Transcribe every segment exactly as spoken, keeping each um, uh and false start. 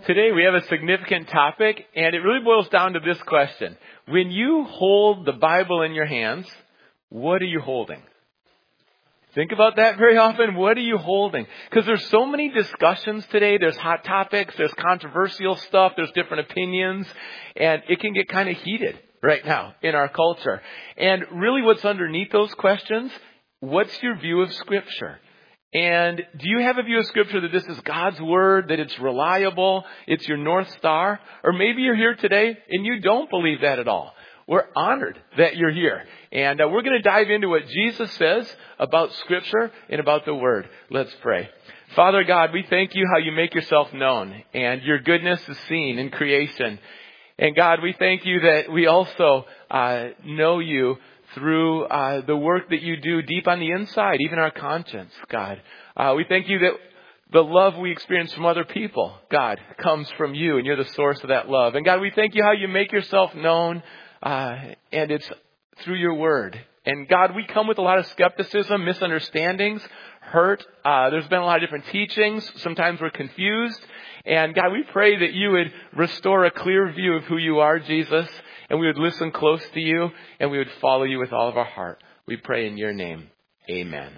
Today we have a significant topic, and it really boils down to this question. When you hold the Bible in your hands, what are you holding? Think about that very often. What are you holding? Because there's so many discussions today. There's hot topics. There's controversial stuff. There's different opinions. And it can get kind of heated right now in our culture. And really what's underneath those questions, what's your view of Scripture? And do you have a view of Scripture that this is God's Word, that it's reliable, it's your North Star? Or maybe you're here today and you don't believe that at all. We're honored that you're here. And uh, we're going to dive into what Jesus says about Scripture and about the Word. Let's pray. Father God, we thank you how you make yourself known and your goodness is seen in creation. And God, we thank you that we also uh, know you through uh, the work that you do deep on the inside, even our conscience, God. Uh, we thank you that the love we experience from other people, God, comes from you and you're the source of that love. And God, we thank you how you make yourself known. Uh, and it's through your word. And God, we come with a lot of skepticism, misunderstandings, hurt. Uh, there's been a lot of different teachings. Sometimes we're confused. And God, we pray that you would restore a clear view of who you are, Jesus. And we would listen close to you. And we would follow you with all of our heart. We pray in your name. Amen.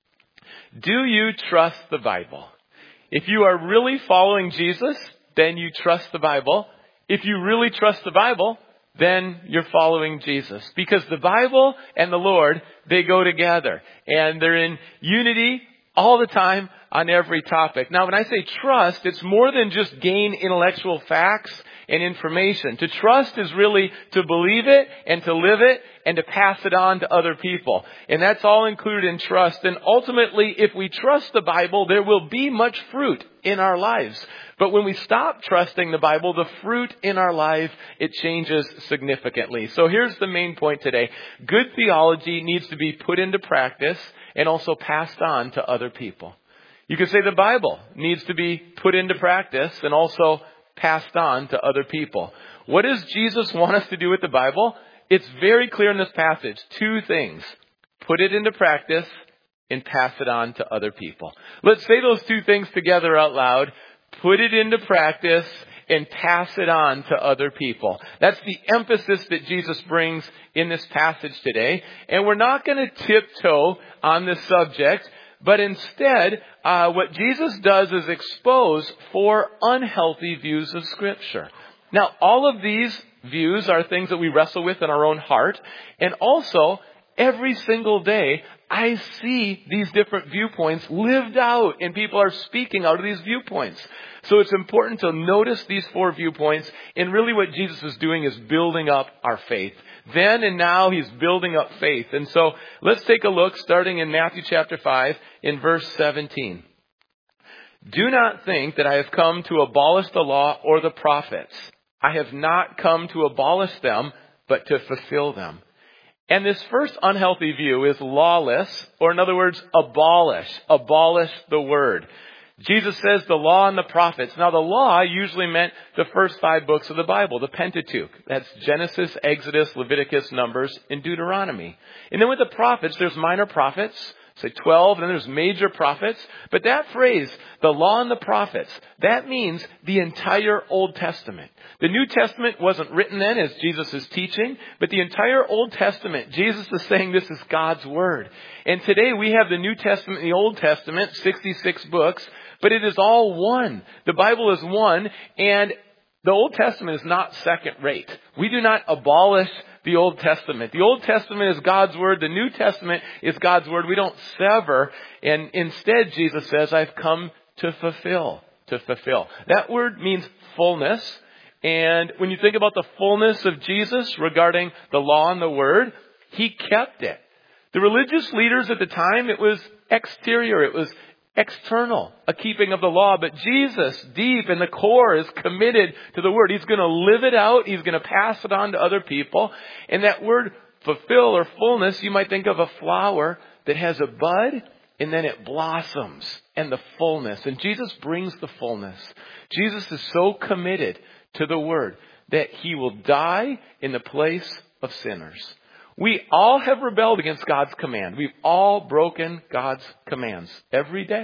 Do you trust the Bible? If you are really following Jesus, then you trust the Bible. If you really trust the Bible, then you're following Jesus. Because the Bible and the Lord, they go together. And they're in unity all the time on every topic. Now, when I say trust, it's more than just gain intellectual facts and information. To trust is really to believe it and to live it and to pass it on to other people. And that's all included in trust. And ultimately, if we trust the Bible, there will be much fruit in our lives. But when we stop trusting the Bible, the fruit in our life, it changes significantly. So here's the main point today. Good theology needs to be put into practice and also passed on to other people. You could say the Bible needs to be put into practice and also passed on to other people. What does Jesus want us to do with the Bible? It's very clear in this passage. Two things. Put it into practice and pass it on to other people. Let's say those two things together out loud. Put it into practice and pass it on to other people. That's the emphasis that Jesus brings in this passage today. And we're not going to tiptoe on this subject, but instead, uh, what Jesus does is expose four unhealthy views of Scripture. Now, all of these views are things that we wrestle with in our own heart. And also, every single day, I see these different viewpoints lived out, and people are speaking out of these viewpoints. So it's important to notice these four viewpoints, and really what Jesus is doing is building up our faith. Then and now he's building up faith. And so let's take a look starting in Matthew chapter five in verse seventeen. Do not think that I have come to abolish the law or the prophets. I have not come to abolish them, but to fulfill them. And this first unhealthy view is lawless, or in other words, abolish. Abolish the word. Jesus says the law and the prophets. Now the law usually meant the first five books of the Bible, the Pentateuch. That's Genesis, Exodus, Leviticus, Numbers, and Deuteronomy. And then with the prophets, there's minor prophets, say twelve, and then there's major prophets. But that phrase, the law and the prophets, that means the entire Old Testament. The New Testament wasn't written then as Jesus is teaching, but the entire Old Testament, Jesus is saying this is God's Word. And today we have the New Testament and the Old Testament, sixty-six books, but it is all one. The Bible is one, and the Old Testament is not second rate. We do not abolish the Old Testament. The Old Testament is God's Word. The New Testament is God's Word. We don't sever. And instead, Jesus says, I've come to fulfill. To fulfill. That word means fullness. And when you think about the fullness of Jesus regarding the law and the Word, he kept it. The religious leaders at the time, it was exterior. It was external, a keeping of the law. But Jesus, deep in the core, is committed to the Word. He's going to live it out. He's going to pass it on to other people. And that word fulfill or fullness, you might think of a flower that has a bud and then it blossoms, and the fullness. And Jesus brings the fullness. Jesus is so committed to the Word that he will die in the place of sinners. We all have rebelled against God's command. We've all broken God's commands every day.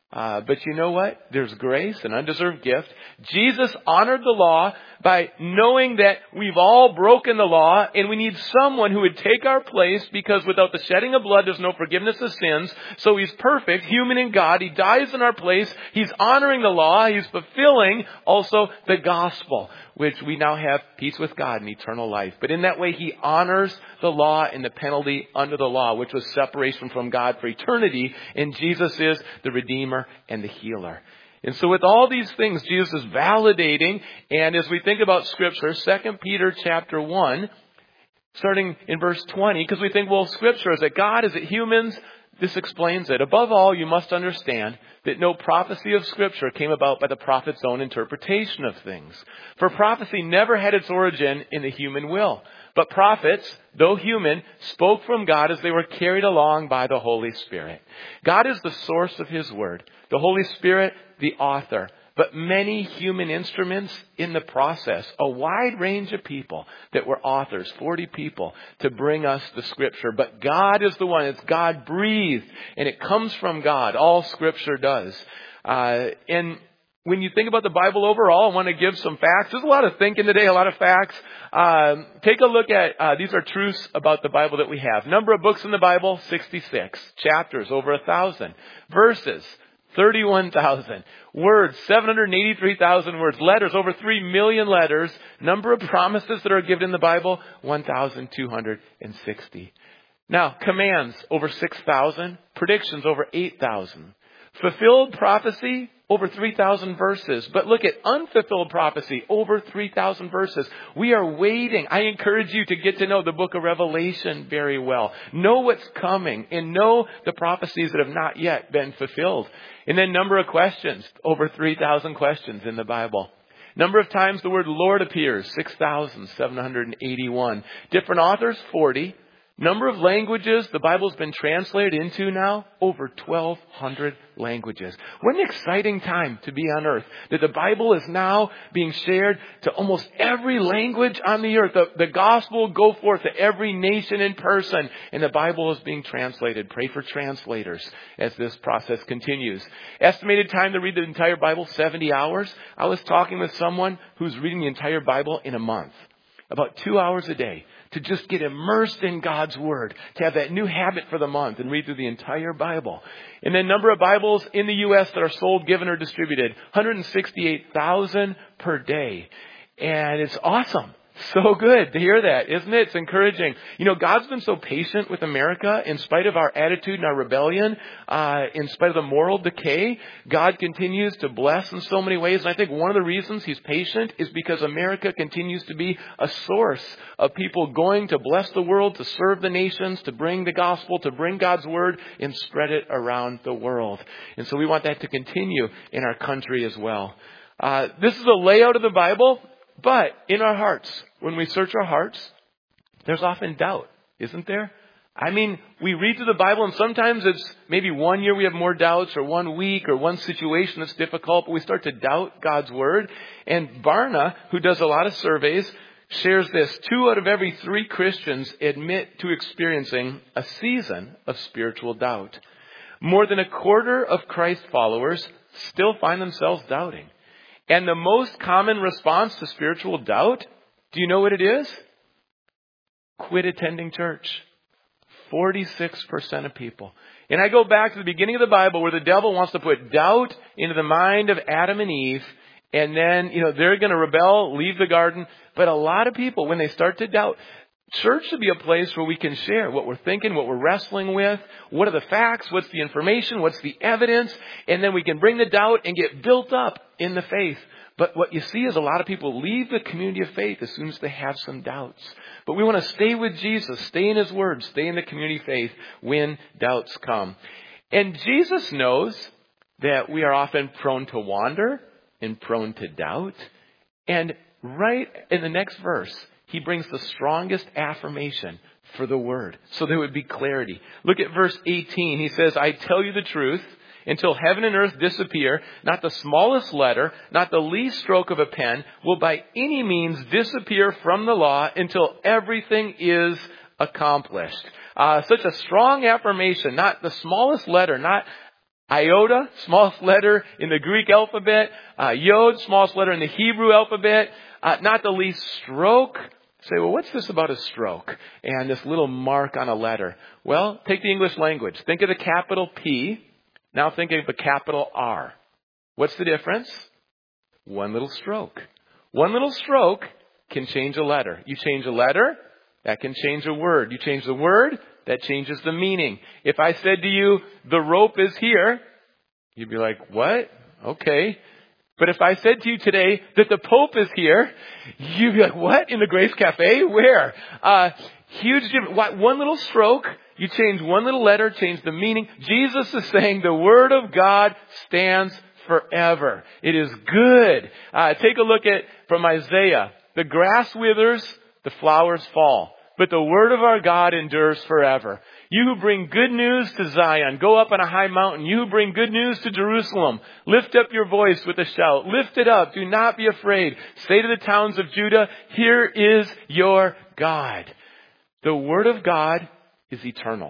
Uh, but you know what? There's grace, an undeserved gift. Jesus honored the law by knowing that we've all broken the law and we need someone who would take our place, because without the shedding of blood, there's no forgiveness of sins. So he's perfect, human and God. He dies in our place. He's honoring the law. He's fulfilling also the gospel, which we now have peace with God and eternal life. But in that way, he honors the law and the penalty under the law, which was separation from God for eternity. And Jesus is the Redeemer and the healer. And so with all these things, Jesus is validating. And as we think about Scripture, Second Peter chapter one, starting in verse twenty, because we think, well, Scripture, is it God? Is it humans? This explains it. Above all, you must understand that no prophecy of Scripture came about by the prophet's own interpretation of things. For prophecy never had its origin in the human will. But prophets, though human, spoke from God as they were carried along by the Holy Spirit. God is the source of His word. The Holy Spirit, the author. But many human instruments in the process. A wide range of people that were authors, forty people, to bring us the Scripture. But God is the one. It's God breathed. And it comes from God. All Scripture does. Uh, and when you think about the Bible overall, I want to give some facts. There's a lot of thinking today, a lot of facts. Um, take a look at, uh, these are truths about the Bible that we have. Number of books in the Bible, sixty-six. Chapters, over a thousand. Verses, thirty-one thousand. Words, seven hundred eighty-three thousand words. Letters, over three million letters. Number of promises that are given in the Bible, one thousand two hundred sixty. Now, commands, over six thousand. Predictions, over eight thousand. Fulfilled prophecy, over three thousand verses. But look at unfulfilled prophecy, over three thousand verses. We are waiting. I encourage you to get to know the book of Revelation very well. Know what's coming and know the prophecies that have not yet been fulfilled. And then number of questions, over three thousand questions in the Bible. Number of times the word Lord appears, six thousand seven hundred eighty-one. Different authors, forty. Number of languages the Bible's been translated into now, over twelve hundred languages. What an exciting time to be on earth. That the Bible is now being shared to almost every language on the earth. The, the gospel will go forth to every nation in person. And the Bible is being translated. Pray for translators as this process continues. Estimated time to read the entire Bible, seventy hours. I was talking with someone who's reading the entire Bible in a month. About two hours a day. To just get immersed in God's Word. To have that new habit for the month and read through the entire Bible. And then number of Bibles in the U S that are sold, given, or distributed. one hundred sixty-eight thousand per day. And it's awesome. So good to hear that, isn't it? It's encouraging. You know, God's been so patient with America in spite of our attitude and our rebellion, uh, in spite of the moral decay. God continues to bless in so many ways. And I think one of the reasons He's patient is because America continues to be a source of people going to bless the world, to serve the nations, to bring the gospel, to bring God's word and spread it around the world. And so we want that to continue in our country as well. Uh, this is a layout of the Bible. But in our hearts, when we search our hearts, there's often doubt, isn't there? I mean, we read through the Bible and sometimes it's maybe one year we have more doubts, or one week, or one situation that's difficult, but we start to doubt God's word. And Barna, who does a lot of surveys, shares this: two out of every three Christians admit to experiencing a season of spiritual doubt. More than a quarter of Christ followers still find themselves doubting. And the most common response to spiritual doubt, do you know what it is? Quit attending church. forty-six percent of people. And I go back to the beginning of the Bible where the devil wants to put doubt into the mind of Adam and Eve. And then, you know, they're going to rebel, leave the garden. But a lot of people, when they start to doubt, church should be a place where we can share what we're thinking, what we're wrestling with. What are the facts? What's the information? What's the evidence? And then we can bring the doubt and get built up in the faith. But what you see is a lot of people leave the community of faith as soon as they have some doubts. But we want to stay with Jesus, stay in His Word, stay in the community of faith when doubts come. And Jesus knows that we are often prone to wander and prone to doubt. And right in the next verse, He brings the strongest affirmation for the word, so there would be clarity. Look at verse eighteen. He says, I tell you the truth, until heaven and earth disappear, not the smallest letter, not the least stroke of a pen will by any means disappear from the law until everything is accomplished. Uh, such a strong affirmation, not the smallest letter, not Iota, smallest letter in the Greek alphabet. Uh, Yod, smallest letter in the Hebrew alphabet. Uh, not the least, stroke. Say, well, what's this about a stroke and this little mark on a letter? Well, take the English language. Think of the capital P. Now think of the capital R. What's the difference? One little stroke. One little stroke can change a letter. You change a letter, that can change a word. You change the word, that changes the meaning. If I said to you, the rope is here, you'd be like, what? Okay. But if I said to you today that the Pope is here, you'd be like, what? In the Grace Cafe? Where? Uh, huge difference. One little stroke, you change one little letter, change the meaning. Jesus is saying the Word of God stands forever. It is good. Uh, take a look at from Isaiah. The grass withers, the flowers fall, but the word of our God endures forever. You who bring good news to Zion, go up on a high mountain. You who bring good news to Jerusalem, lift up your voice with a shout. Lift it up. Do not be afraid. Say to the towns of Judah, here is your God. The word of God is eternal.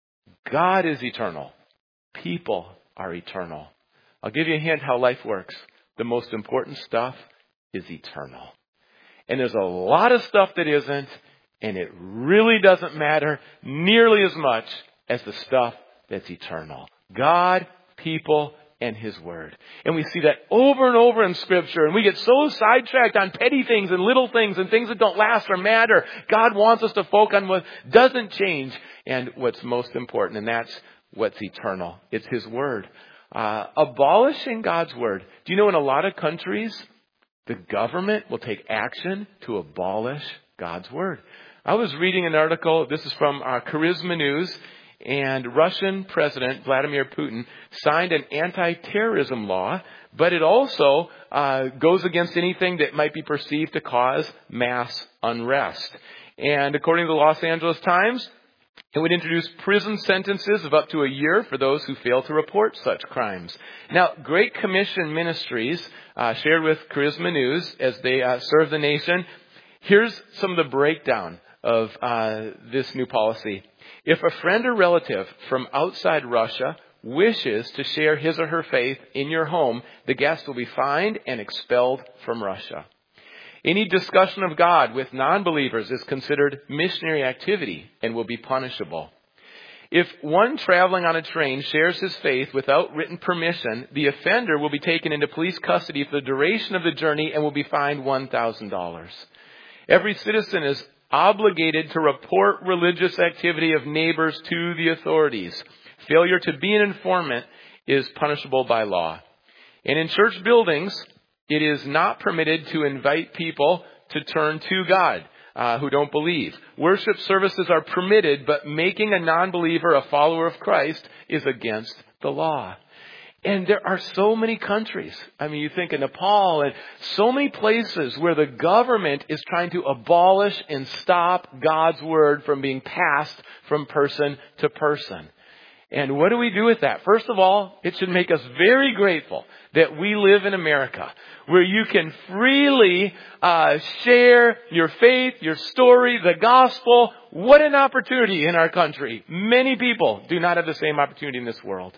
God is eternal. People are eternal. I'll give you a hint how life works. The most important stuff is eternal. And there's a lot of stuff that isn't, and it really doesn't matter nearly as much as the stuff that's eternal. God, people, and His Word. And we see that over and over in Scripture, and we get so sidetracked on petty things and little things and things that don't last or matter. God wants us to focus on what doesn't change and what's most important, and that's what's eternal. It's His Word. Uh, abolishing God's Word. Do you know in a lot of countries, the government will take action to abolish God's Word? I was reading an article, this is from uh, Charisma News, and Russian President Vladimir Putin signed an anti-terrorism law, but it also uh, goes against anything that might be perceived to cause mass unrest. And according to the Los Angeles Times, it would introduce prison sentences of up to a year for those who fail to report such crimes. Now, Great Commission Ministries uh, shared with Charisma News as they uh, serve the nation. Here's some of the breakdown of uh, this new policy. If a friend or relative from outside Russia wishes to share his or her faith in your home, the guest will be fined and expelled from Russia. Any discussion of God with non-believers is considered missionary activity and will be punishable. If one traveling on a train shares his faith without written permission, the offender will be taken into police custody for the duration of the journey and will be fined one thousand dollars. Every citizen is obligated to report religious activity of neighbors to the authorities. Failure to be an informant is punishable by law. And in church buildings, it is not permitted to invite people to turn to God uh, who don't believe. Worship services are permitted, but making a non-believer a follower of Christ is against the law. And there are so many countries. I mean, you think of Nepal and so many places where the government is trying to abolish and stop God's word from being passed from person to person. And what do we do with that? First of all, it should make us very grateful that we live in America, where you can freely uh, share your faith, your story, the gospel. What an opportunity in our country. Many people do not have the same opportunity in this world.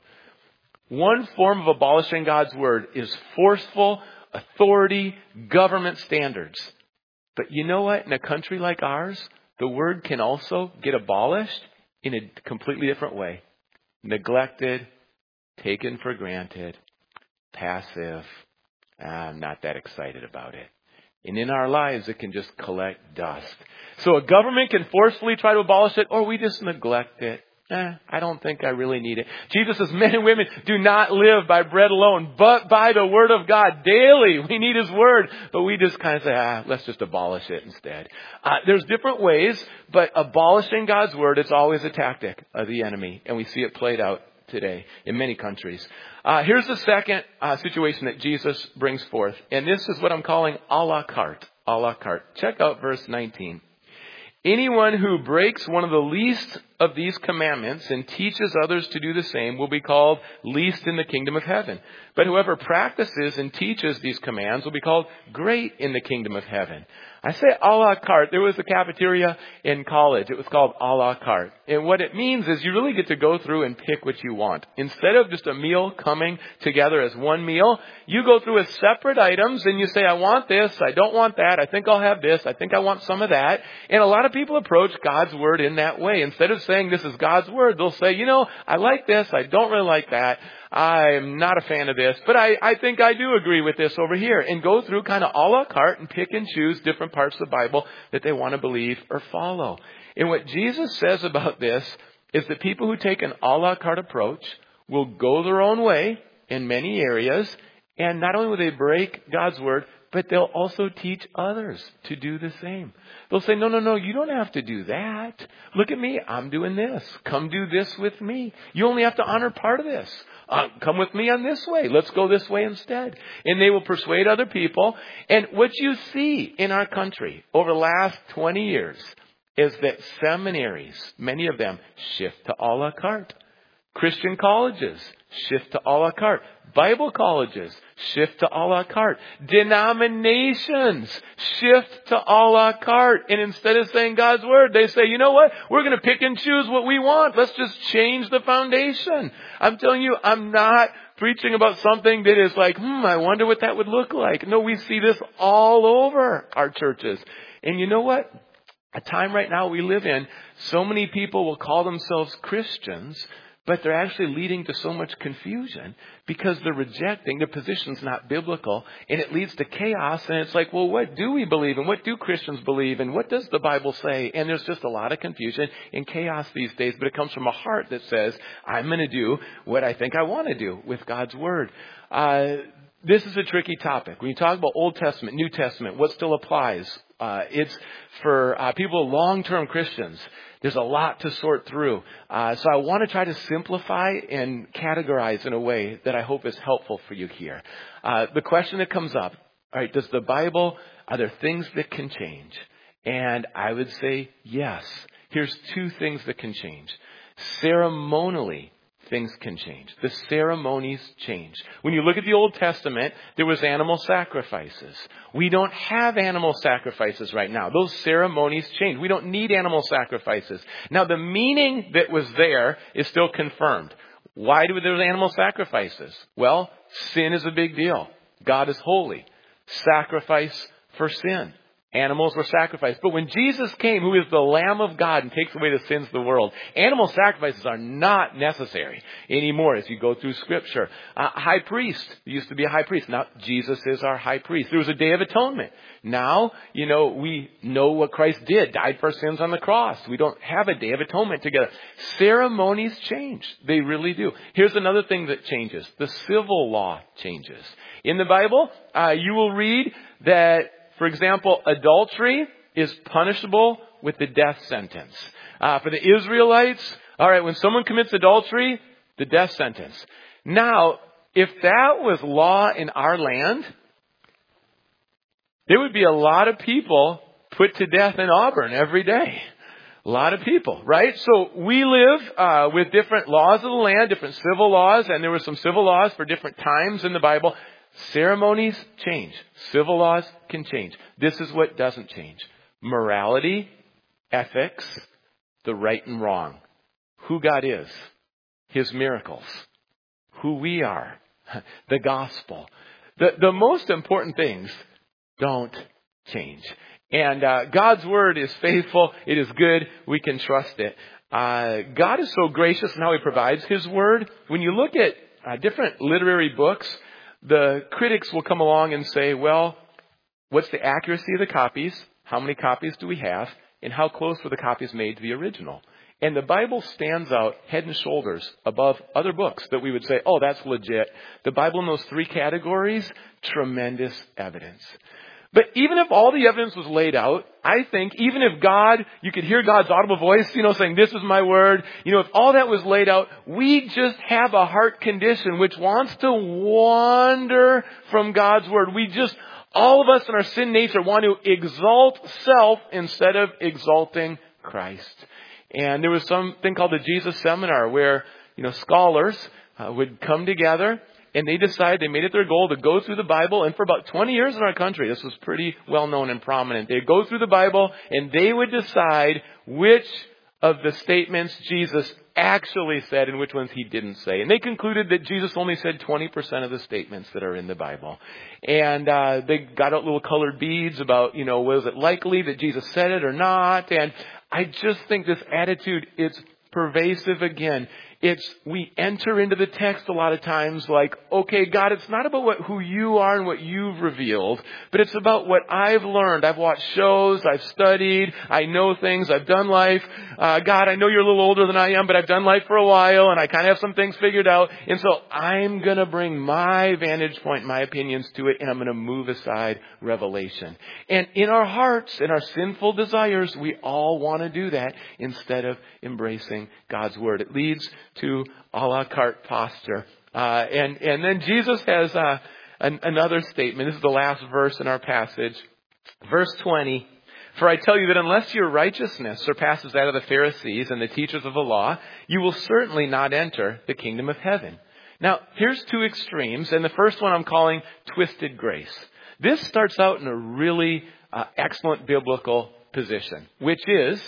One form of abolishing God's word is forceful authority, government standards. But you know what? In a country like ours, the word can also get abolished in a completely different way. Neglected, taken for granted, passive. I'm not that excited about it. And in our lives, it can just collect dust. So a government can forcefully try to abolish it, or we just neglect it. Eh, I don't think I really need it. Jesus says, men and women do not live by bread alone, but by the word of God. Daily, we need His word. But we just kind of say, ah, let's just abolish it instead. Uh, there's different ways, but abolishing God's word, it's always a tactic of the enemy. And we see it played out today in many countries. Uh, here's the second uh, situation that Jesus brings forth. And this is what I'm calling a la carte. A la carte. Check out verse nineteen. Anyone who breaks one of the least of these commandments and teaches others to do the same will be called least in the kingdom of heaven. But whoever practices and teaches these commands will be called great in the kingdom of heaven. I say a la carte. There was a cafeteria in college. It was called a la carte. And what it means is you really get to go through and pick what you want. Instead of just a meal coming together as one meal, you go through as separate items and you say, I want this, I don't want that, I think I'll have this, I think I want some of that. And a lot of people approach God's Word in that way. Instead of saying this is God's Word, they'll say, you know, I like this, I don't really like that. I'm not a fan of this, but I, I think I do agree with this over here, and go through kind of a la carte and pick and choose different parts of the Bible that they want to believe or follow. And what Jesus says about this is that people who take an a la carte approach will go their own way in many areas, and not only will they break God's Word, but they'll also teach others to do the same. They'll say, no, no, no, you don't have to do that. Look at me. I'm doing this. Come do this with me. You only have to honor part of this. Uh, come with me on this way. Let's go this way instead. And they will persuade other people. And what you see in our country over the last twenty years is that seminaries, many of them, shift to a la carte. Christian colleges shift to a la carte. Bible colleges shift to a la carte. Denominations shift to a la carte. And instead of saying God's Word, they say, you know what? We're going to pick and choose what we want. Let's just change the foundation. I'm telling you, I'm not preaching about something that is like, hmm, I wonder what that would look like. No, we see this all over our churches. And you know what? A time right now we live in, so many people will call themselves Christians, but they're actually leading to so much confusion because they're rejecting, their position's not biblical, and it leads to chaos. And it's like, well, what do we believe? And what do Christians believe? And what does the Bible say? And there's just a lot of confusion and chaos these days, but it comes from a heart that says, I'm going to do what I think I want to do with God's Word. Uh, this is a tricky topic. When you talk about Old Testament, New Testament, what still applies? Uh, it's for uh, people, long-term Christians. There's a lot to sort through. Uh, so I want to try to simplify and categorize in a way that I hope is helpful for you here. Uh, the question that comes up, all right, does the Bible, are there things that can change? And I would say yes. Here's two things that can change. Ceremonially, things can change. The ceremonies change. When you look at the Old Testament, there was animal sacrifices. We don't have animal sacrifices right now. Those ceremonies change. We don't need animal sacrifices. Now, the meaning that was there is still confirmed. Why do there animal sacrifices? Well, sin is a big deal. God is holy. Sacrifice for sin. Animals were sacrificed. But when Jesus came, who is the Lamb of God and takes away the sins of the world, animal sacrifices are not necessary anymore as you go through Scripture. Uh, high priest. There used to be a high priest. Now Jesus is our high priest. There was a Day of Atonement. Now, you know, we know what Christ did. Died for our sins on the cross. We don't have a Day of Atonement together. Ceremonies change. They really do. Here's another thing that changes. The civil law changes. In the Bible, uh, you will read that, for example, adultery is punishable with the death sentence. Uh, for the Israelites, all right, when someone commits adultery, the death sentence. Now, if that was law in our land, there would be a lot of people put to death in Auburn every day. A lot of people, right? So we live uh, with different laws of the land, different civil laws, and there were some civil laws for different times in the Bible. Ceremonies change. Civil laws can change. This is what doesn't change. Morality, ethics, the right and wrong. Who God is, His miracles, who we are, the gospel. The, the most important things don't change. And uh, God's Word is faithful. It is good. We can trust it. Uh, God is so gracious in how He provides His Word. When you look at uh, different literary books, the critics will come along and say, well, what's the accuracy of the copies? How many copies do we have? And how close were the copies made to the original? And the Bible stands out head and shoulders above other books that we would say, oh, that's legit. The Bible in those three categories, tremendous evidence. But even if all the evidence was laid out, I think even if God, you could hear God's audible voice, you know, saying, this is my word. You know, if all that was laid out, we just have a heart condition which wants to wander from God's word. We just, all of us in our sin nature want to exalt self instead of exalting Christ. And there was something called the Jesus Seminar where, you know, scholars uh, would come together and they decided, they made it their goal to go through the Bible. And for about twenty years in our country, this was pretty well known and prominent. They'd go through the Bible and they would decide which of the statements Jesus actually said and which ones he didn't say. And they concluded that Jesus only said twenty percent of the statements that are in the Bible. And uh, they got out little colored beads about, you know, was it likely that Jesus said it or not? And I just think this attitude is pervasive again. It's, we enter into the text a lot of times like, okay, God, it's not about what, who you are and what you've revealed, but it's about what I've learned. I've watched shows, I've studied, I know things, I've done life. Uh, God, I know you're a little older than I am, but I've done life for a while and I kind of have some things figured out. And so I'm going to bring my vantage point, my opinions to it, and I'm going to move aside revelation. And in our hearts, in our sinful desires, we all want to do that instead of embracing God's word. It leads to a la carte posture. Uh, and, and then Jesus has uh, an, another statement. This is the last verse in our passage. Verse twenty. For I tell you that unless your righteousness surpasses that of the Pharisees and the teachers of the law, you will certainly not enter the kingdom of heaven. Now, here's two extremes. And the first one I'm calling twisted grace. This starts out in a really uh, excellent biblical position, which is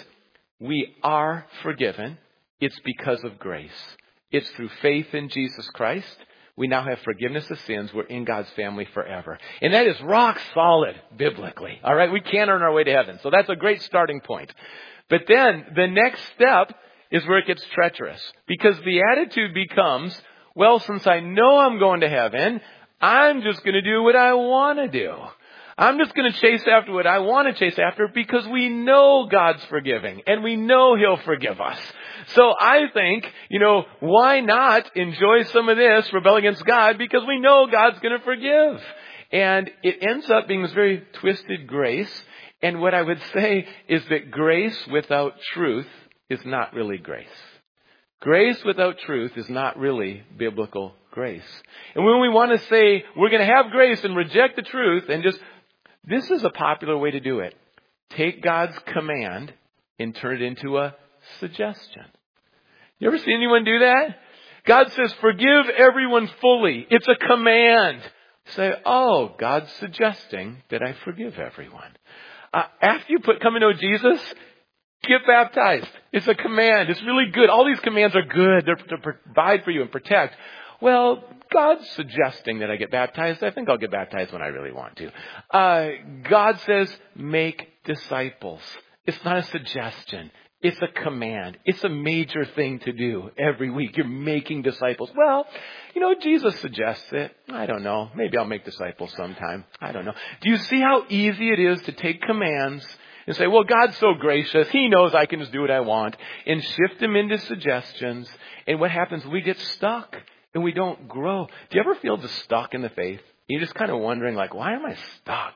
we are forgiven. It's because of grace. It's through faith in Jesus Christ. We now have forgiveness of sins. We're in God's family forever. And that is rock solid biblically. All right. We can't earn our way to heaven. So that's a great starting point. But then the next step is where it gets treacherous, because the attitude becomes, well, since I know I'm going to heaven, I'm just going to do what I want to do. I'm just going to chase after what I want to chase after because we know God's forgiving and we know He'll forgive us. So I think, you know, why not enjoy some of this, rebel against God, because we know God's going to forgive. And it ends up being this very twisted grace. And what I would say is that grace without truth is not really grace. Grace without truth is not really biblical grace. And when we want to say we're going to have grace and reject the truth and just, this is a popular way to do it. Take God's command and turn it into a suggestion. You ever see anyone do that? God says, forgive everyone fully. It's a command. Say, oh, God's suggesting that I forgive everyone. Uh, after you put come to know Jesus, get baptized. It's a command. It's really good. All these commands are good. They're to provide for you and protect. Well, God's suggesting that I get baptized. I think I'll get baptized when I really want to. Uh, God says, make disciples. It's not a suggestion. It's a command. It's a major thing to do every week. You're making disciples. Well, you know, Jesus suggests it. I don't know. Maybe I'll make disciples sometime. I don't know. Do you see how easy it is to take commands and say, well, God's so gracious. He knows I can just do what I want, and shift them into suggestions. And what happens? We get stuck and we don't grow. Do you ever feel just stuck in the faith? You're just kind of wondering, like, why am I stuck?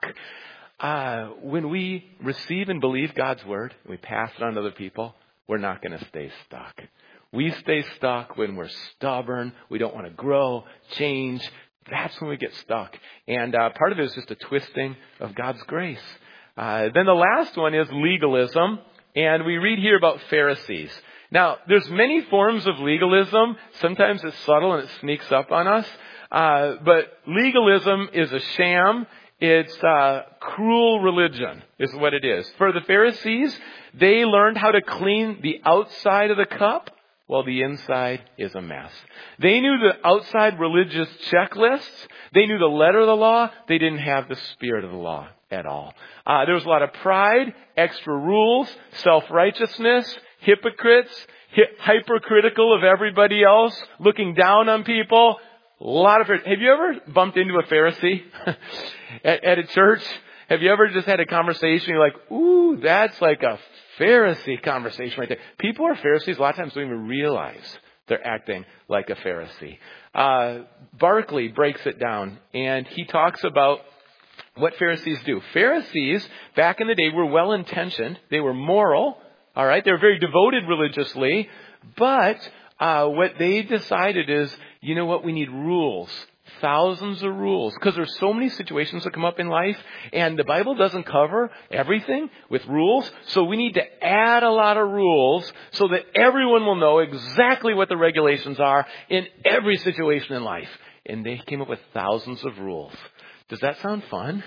Uh, when we receive and believe God's word, and we pass it on to other people, we're not going to stay stuck. We stay stuck when we're stubborn. We don't want to grow, change. That's when we get stuck. And uh, part of it is just a twisting of God's grace. Uh, then the last one is legalism. And we read here about Pharisees. Now, there's many forms of legalism. Sometimes it's subtle and it sneaks up on us. Uh, but legalism is a sham. It's uh, cruel religion is what it is. For the Pharisees, they learned how to clean the outside of the cup while the inside is a mess. They knew the outside religious checklists. They knew the letter of the law. They didn't have the spirit of the law at all. Uh, there was a lot of pride, extra rules, self-righteousness, hypocrites, hi- hypercritical of everybody else, looking down on people. A lot of it. Have you ever bumped into a Pharisee at, at a church? Have you ever just had a conversation? You're like, ooh, that's like a Pharisee conversation right there. People are Pharisees. A lot of times don't even realize they're acting like a Pharisee. Uh, Barclay breaks it down, and he talks about what Pharisees do. Pharisees, back in the day, were well-intentioned. They were moral. All right. They were very devoted religiously, but Uh, what they decided is, you know what, we need rules Thousands of rules. Because there's so many situations that come up in life, and the Bible doesn't cover everything with rules. So we need to add a lot of rules so that everyone will know exactly what the regulations are in every situation in life. And they came up with thousands of rules. Does that sound fun?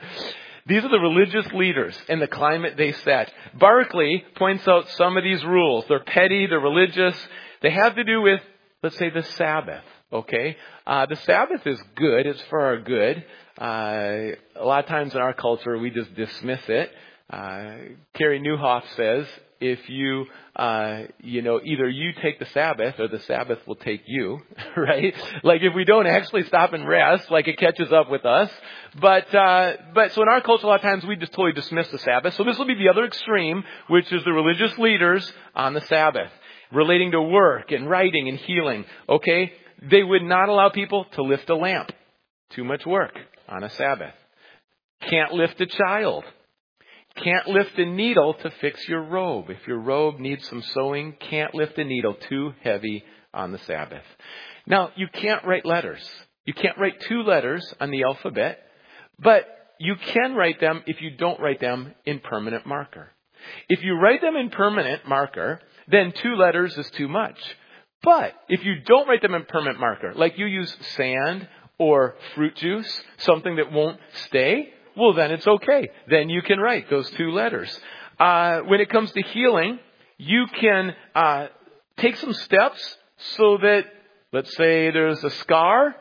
These are the religious leaders and the climate they set. Barclay points out some of these rules. They're petty, they're religious. They have to do with, let's say, the Sabbath. Okay? Uh, the Sabbath is good. It's for our good. Uh, a lot of times in our culture, we just dismiss it. Uh, Carey Nieuwhof says, if you, uh, you know, either you take the Sabbath or the Sabbath will take you, right? Like if we don't actually stop and rest, like it catches up with us. But, uh, but so in our culture, a lot of times we just totally dismiss the Sabbath. So this will be the other extreme, which is the religious leaders on the Sabbath, relating to work and writing and healing. Okay? They would not allow people to lift a lamp. Too much work on a Sabbath. Can't lift a child. Can't lift a needle to fix your robe. If your robe needs some sewing, can't lift a needle, too heavy on the Sabbath. Now, you can't write letters. You can't write two letters on the alphabet, but you can write them if you don't write them in permanent marker. If you write them in permanent marker, then two letters is too much. But if you don't write them in permanent marker, like you use sand or fruit juice, something that won't stay, well, then it's okay. Then you can write those two letters. Uh, when it comes to healing, you can uh, take some steps so that, let's say there's a scar.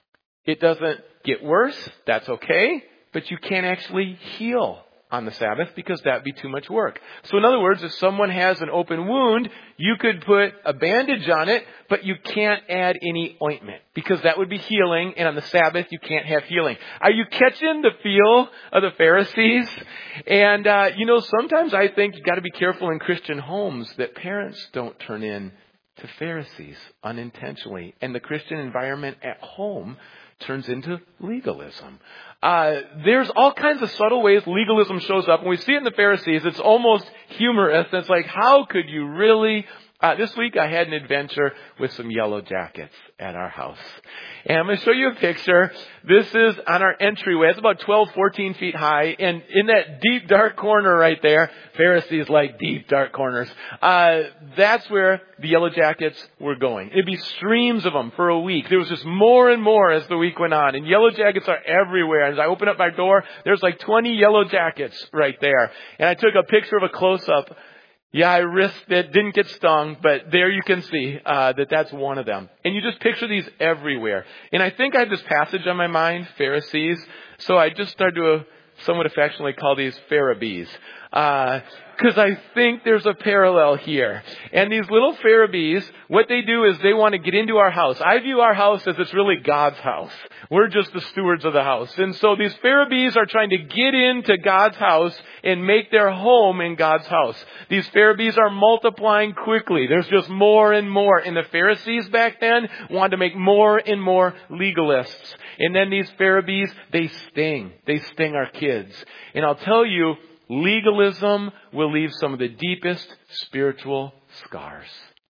It doesn't get worse. That's okay. But you can't actually heal on the Sabbath because that'd be too much work. So in other words, if someone has an open wound, you could put a bandage on it, but you can't add any ointment because that would be healing. And on the Sabbath, you can't have healing. Are you catching the feel of the Pharisees? And, uh, you know, sometimes I think you got to be careful in Christian homes that parents don't turn in to Pharisees unintentionally. And the Christian environment at home turns into legalism. Uh, there's all kinds of subtle ways legalism shows up. When we see it in the Pharisees, it's almost humorous. It's like, how could you really... Uh, this week I had an adventure with some yellow jackets at our house. And I'm going to show you a picture. This is on our entryway. It's about twelve, fourteen feet high. And in that deep, dark corner right there, Pharisees like deep, dark corners. Uh, that's where the yellow jackets were going. It'd be streams of them for a week. There was just more and more as the week went on. And yellow jackets are everywhere. As I open up my door, there's like twenty yellow jackets right there. And I took a picture of a close-up. Yeah, I risked it, didn't get stung, but there you can see uh, that that's one of them. And you just picture these everywhere. And I think I had this passage on my mind, Pharisees. So I just started to uh, somewhat affectionately call these Pharisees. Because uh, I think there's a parallel here. And these little Pharisees, what they do is they want to get into our house. I view our house as it's really God's house. We're just the stewards of the house. And so these Pharisees are trying to get into God's house and make their home in God's house. These Pharisees are multiplying quickly. There's just more and more. And the Pharisees back then wanted to make more and more legalists. And then these Pharisees, they sting. They sting our kids. And I'll tell you, legalism will leave some of the deepest spiritual scars.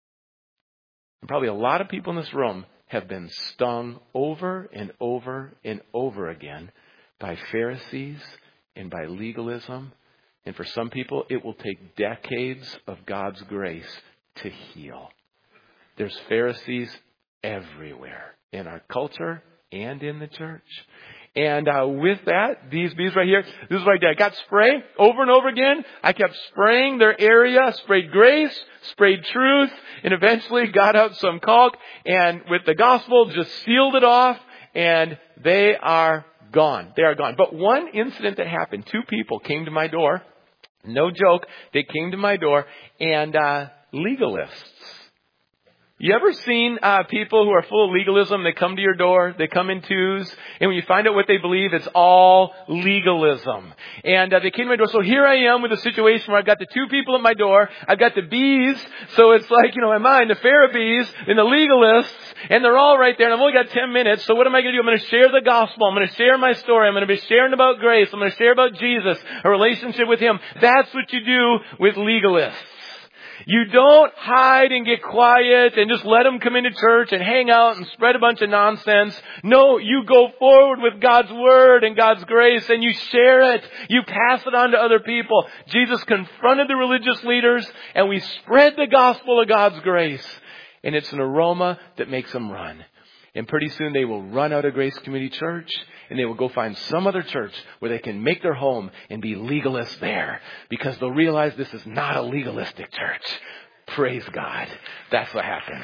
And probably a lot of people in this room have been stung over and over and over again by Pharisees and by legalism. And for some people, it will take decades of God's grace to heal. There's Pharisees everywhere in our culture and in the church. And uh, with that, these bees right here, this is what I did. I got spray over and over again. I kept spraying their area, sprayed grace, sprayed truth, and eventually got out some caulk. And with the gospel, just sealed it off, and they are gone. They are gone. But one incident that happened, two people came to my door. No joke. They came to my door, and uh, legalists. You ever seen uh, people who are full of legalism? They come to your door, they come in twos, and when you find out what they believe, it's all legalism. And uh, they came to my door. So here I am with a situation where I've got the two people at my door. I've got the bees. So it's like, you know, in mind, the Pharisees and the legalists, and they're all right there. And I've only got ten minutes. So what am I going to do? I'm going to share the gospel. I'm going to share my story. I'm going to be sharing about grace. I'm going to share about Jesus, a relationship with Him. That's what you do with legalists. You don't hide and get quiet and just let them come into church and hang out and spread a bunch of nonsense. No, you go forward with God's Word and God's grace and you share it. You pass it on to other people. Jesus confronted the religious leaders and we spread the gospel of God's grace. And it's an aroma that makes them run. And pretty soon they will run out of Grace Community Church and they will go find some other church where they can make their home and be legalists there. Because they'll realize this is not a legalistic church. Praise God. That's what happens.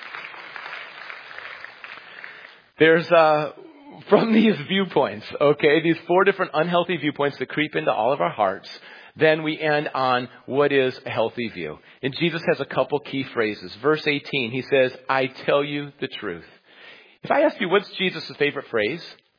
There's, uh, from these viewpoints, okay, these four different unhealthy viewpoints that creep into all of our hearts, then we end on what is a healthy view. And Jesus has a couple key phrases. Verse eighteen, he says, I tell you the truth. If I ask you, what's Jesus' favorite phrase?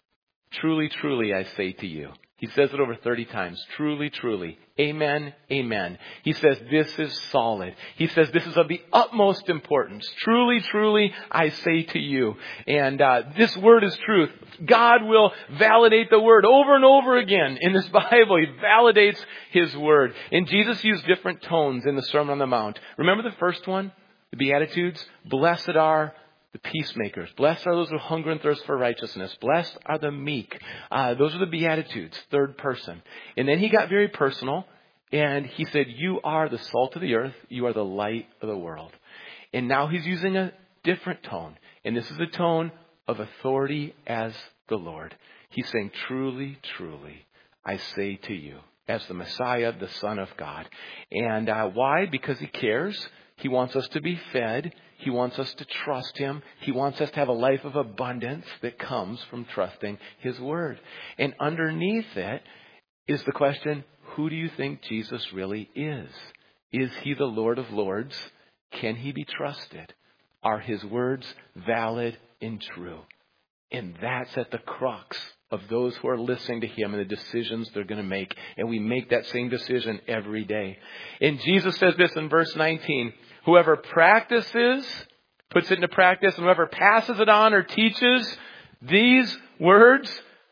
Truly, truly, I say to you. He says it over thirty times. Truly, truly. Amen, amen. He says this is solid. He says this is of the utmost importance. Truly, truly, I say to you. And uh, this word is truth. God will validate the word over and over again in this Bible. He validates his word. And Jesus used different tones in the Sermon on the Mount. Remember the first one? The Beatitudes? Blessed are the peacemakers. Blessed are those who hunger and thirst for righteousness. Blessed are the meek. Uh, those are the Beatitudes, third person. And then he got very personal and he said, you are the salt of the earth. You are the light of the world. And now he's using a different tone. And this is a tone of authority as the Lord. He's saying, truly, truly, I say to you, as the Messiah, the Son of God. And uh, why? Because he cares. He wants us to be fed. He wants us to trust him. He wants us to have a life of abundance that comes from trusting his word. And underneath it is the question, who do you think Jesus really is? Is he the Lord of Lords? Can he be trusted? Are his words valid and true? And that's at the crux of those who are listening to him and the decisions they're going to make. And we make that same decision every day. And Jesus says this in verse nineteen, whoever practices, puts it into practice, and whoever passes it on or teaches these words,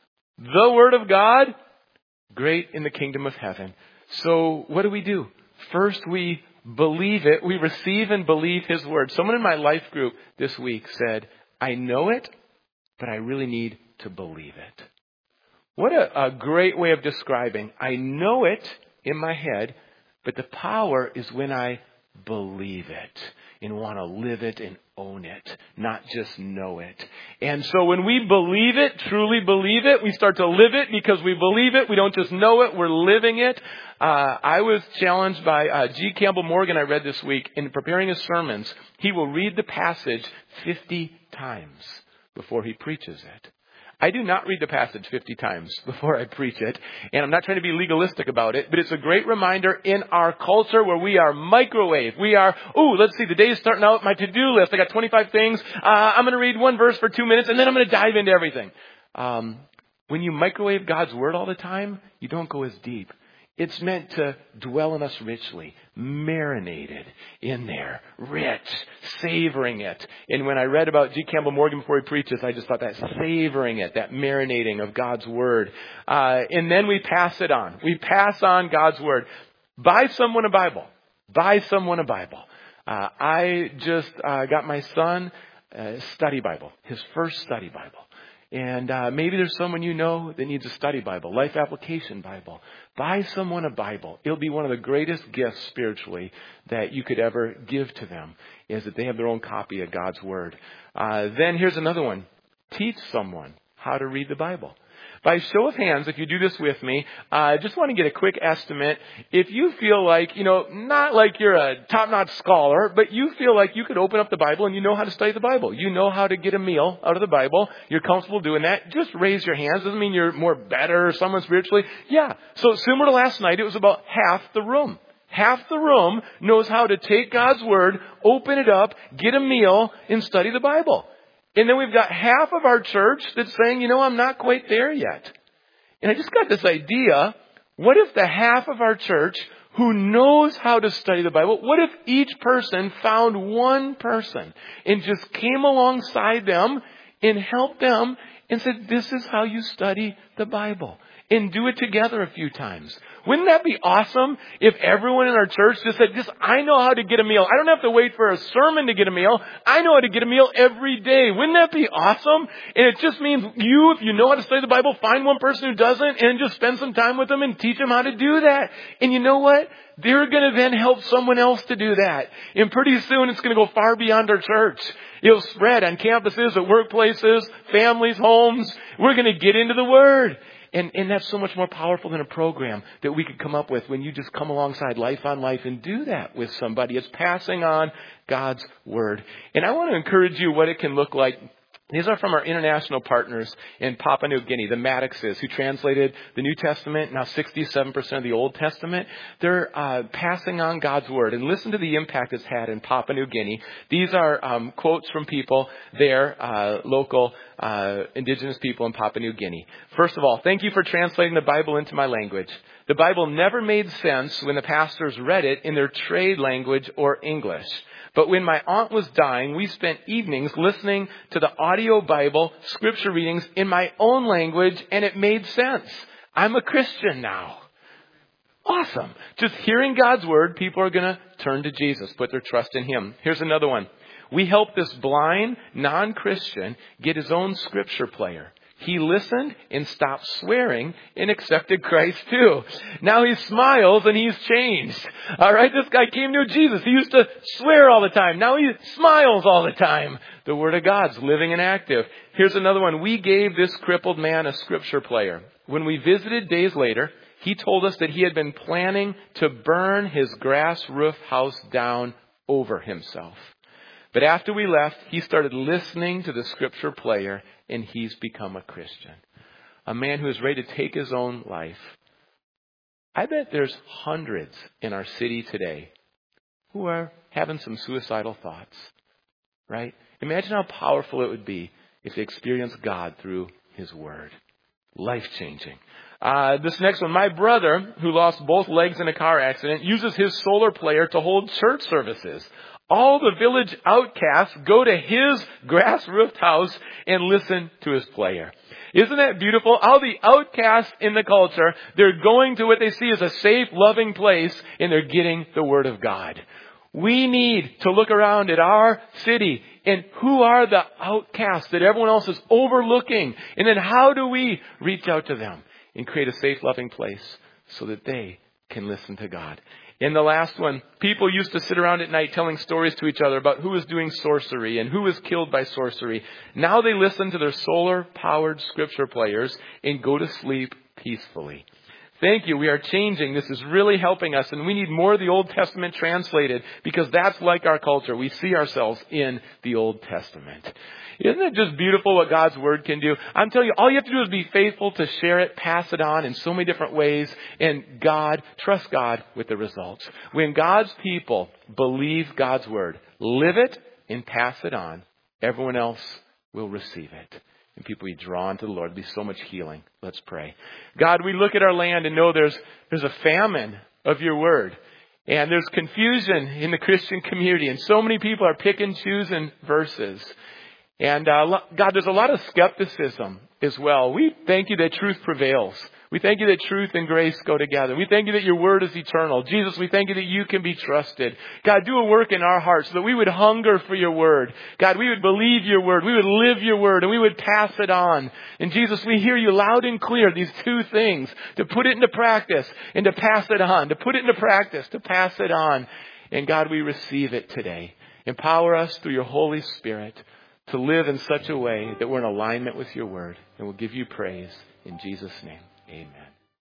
the word of God, great in the kingdom of heaven. So what do we do? First, we believe it. We receive and believe his word. Someone in my life group this week said, I know it, but I really need to believe it. What a, a great way of describing. I know it in my head, but the power is when I believe it and want to live it and own it, not just know it. And so when we believe it, truly believe it, we start to live it because we believe it. We don't just know it, we're living it. Uh, I was challenged by uh, G. Campbell Morgan I read this week in preparing his sermons. He will read the passage fifty times before he preaches it. I do not read the passage fifty times before I preach it, and I'm not trying to be legalistic about it, but it's a great reminder in our culture where we are microwave. We are, ooh, let's see, the day is starting out, my to-do list. I got twenty-five things. Uh, I'm going to read one verse for two minutes, and then I'm going to dive into everything. Um, when you microwave God's word all the time, you don't go as deep. It's meant to dwell in us richly, marinated in there, rich, savoring it. And when I read about G. Campbell Morgan before he preaches, I just thought that savoring it, that marinating of God's word. Uh, and then we pass it on. We pass on God's word. Buy someone a Bible. Buy someone a Bible. Uh, I just uh, got my son a study Bible, his first study Bible. And uh, maybe there's someone you know that needs a study Bible, life application Bible. Buy someone a Bible. It'll be one of the greatest gifts spiritually that you could ever give to them, is that they have their own copy of God's Word. Uh, then here's another one. Teach someone how to read the Bible. By show of hands, if you do this with me, I uh, just want to get a quick estimate. If you feel like, you know, not like you're a top-notch scholar, but you feel like you could open up the Bible and you know how to study the Bible. You know how to get a meal out of the Bible. You're comfortable doing that. Just raise your hands. Doesn't mean you're more better or someone spiritually. Yeah. So similar to last night, it was about half the room. Half the room knows how to take God's Word, open it up, get a meal, and study the Bible. And then we've got half of our church that's saying, you know, I'm not quite there yet. And I just got this idea. What if the half of our church who knows how to study the Bible, what if each person found one person and just came alongside them and helped them and said, this is how you study the Bible. and do it together a few times. Wouldn't that be awesome if everyone in our church just said, just, I know how to get a meal. I don't have to wait for a sermon to get a meal. I know how to get a meal every day. Wouldn't that be awesome? And it just means you, if you know how to study the Bible, find one person who doesn't and just spend some time with them and teach them how to do that. And you know what? They're going to then help someone else to do that. And pretty soon it's going to go far beyond our church. It'll spread on campuses, at workplaces, families, homes. We're going to get into the Word. And, and that's so much more powerful than a program that we could come up with when you just come alongside Life on Life and do that with somebody. It's passing on God's Word. And I want to encourage you what it can look like. These are from our international partners in Papua New Guinea, the Maddoxes, who translated the New Testament, now sixty-seven percent of the Old Testament. They're uh, passing on God's Word. And listen to the impact it's had in Papua New Guinea. These are um, quotes from people there, uh, local uh, indigenous people in Papua New Guinea. First of all, thank you for translating the Bible into my language. The Bible never made sense when the pastors read it in their trade language or English. But when my aunt was dying, we spent evenings listening to the audio Bible scripture readings in my own language, and it made sense. I'm a Christian now. Awesome. Just hearing God's Word, people are going to turn to Jesus, put their trust in Him. Here's another one. We helped this blind, non-Christian get his own scripture player. He listened and stopped swearing and accepted Christ too. Now he smiles and he's changed. All right, this guy came to Jesus. He used to swear all the time. Now he smiles all the time. The Word of God's living and active. Here's another one. We gave this crippled man a scripture player. When we visited days later, he told us that he had been planning to burn his grass roof house down over himself. But after we left, he started listening to the scripture player, and he's become a Christian. A man who is ready to take his own life. I bet there's hundreds in our city today who are having some suicidal thoughts, right? Imagine how powerful it would be if they experienced God through His Word. Life-changing. Uh, this next one, my brother, who lost both legs in a car accident, uses his solar player to hold church services. All the village outcasts go to his grass-roofed house and listen to his player. Isn't that beautiful? All the outcasts in the culture, they're going to what they see as a safe, loving place, and they're getting the Word of God. We need to look around at our city and who are the outcasts that everyone else is overlooking? And then how do we reach out to them and create a safe, loving place so that they can listen to God? And the last one, people used to sit around at night telling stories to each other about who was doing sorcery and who was killed by sorcery. Now they listen to their solar-powered scripture players and go to sleep peacefully. Thank you. We are changing. This is really helping us. And we need more of the Old Testament translated because that's like our culture. We see ourselves in the Old Testament. Isn't it just beautiful what God's Word can do? I'm telling you, all you have to do is be faithful to share it, pass it on in so many different ways, and God, trust God with the results. When God's people believe God's Word, live it and pass it on, everyone else will receive it. And people be drawn to the Lord. There'll be so much healing. Let's pray. God, we look at our land and know there's there's a famine of your Word. And there's confusion in the Christian community. And so many people are picking, choosing verses. And uh, God, there's a lot of skepticism as well. We thank you that truth prevails. We thank you that truth and grace go together. We thank you that your Word is eternal. Jesus, we thank you that you can be trusted. God, do a work in our hearts so that we would hunger for your Word. God, we would believe your Word. We would live your Word and we would pass it on. And Jesus, we hear you loud and clear, these two things, to put it into practice and to pass it on, to put it into practice, to pass it on. And God, we receive it today. Empower us through your Holy Spirit to live in such a way that we're in alignment with your Word. And we'll give you praise in Jesus' name. Amen.